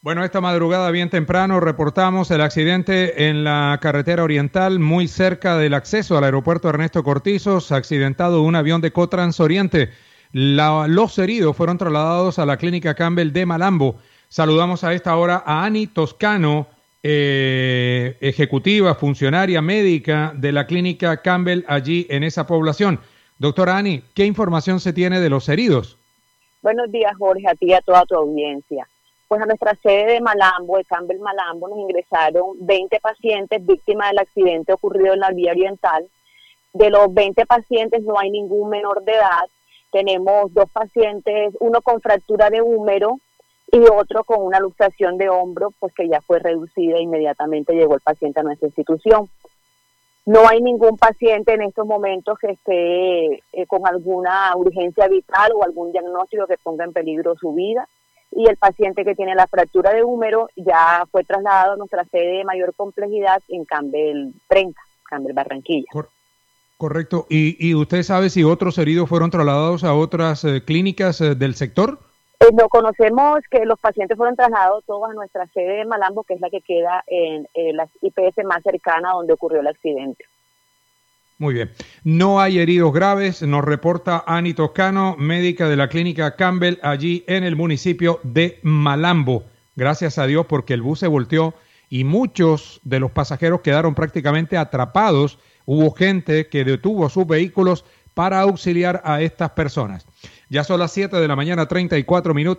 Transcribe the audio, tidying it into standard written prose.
Bueno, esta madrugada bien temprano reportamos el accidente en la carretera oriental muy cerca del acceso al aeropuerto Ernesto Cortizos, accidentado un avión de Cotrans Oriente. Los heridos fueron trasladados a la clínica Campbell de Malambo. Saludamos a esta hora a Ani Toscano, ejecutiva, funcionaria médica de la clínica Campbell allí en esa población. Doctora Ani, ¿qué información se tiene de los heridos? Buenos días, Jorge, a ti y a toda tu audiencia. Pues a nuestra sede de Malambo, de Campbell Malambo, nos ingresaron 20 pacientes víctimas del accidente ocurrido en la vía oriental. De los 20 pacientes no hay ningún menor de edad. Tenemos 2 pacientes, uno con fractura de húmero y otro con una luxación de hombro, pues que ya fue reducida e inmediatamente llegó el paciente a nuestra institución. No hay ningún paciente en estos momentos que esté con alguna urgencia vital o algún diagnóstico que ponga en peligro su vida. Y el paciente que tiene la fractura de húmero ya fue trasladado a nuestra sede de mayor complejidad en Campbell 30, Campbell Barranquilla. Correcto. ¿Y usted sabe si otros heridos fueron trasladados a otras clínicas del sector? No conocemos que los pacientes fueron trasladados todos a nuestra sede de Malambo, que es la que queda en la IPS más cercana donde ocurrió el accidente. Muy bien. No hay heridos graves, nos reporta Ani Toscano, médica de la clínica Campbell, allí en el municipio de Malambo. Gracias a Dios porque el bus se volteó y muchos de los pasajeros quedaron prácticamente atrapados. Hubo gente que detuvo sus vehículos para auxiliar a estas personas. Ya son las 7 de la mañana, 34 minutos.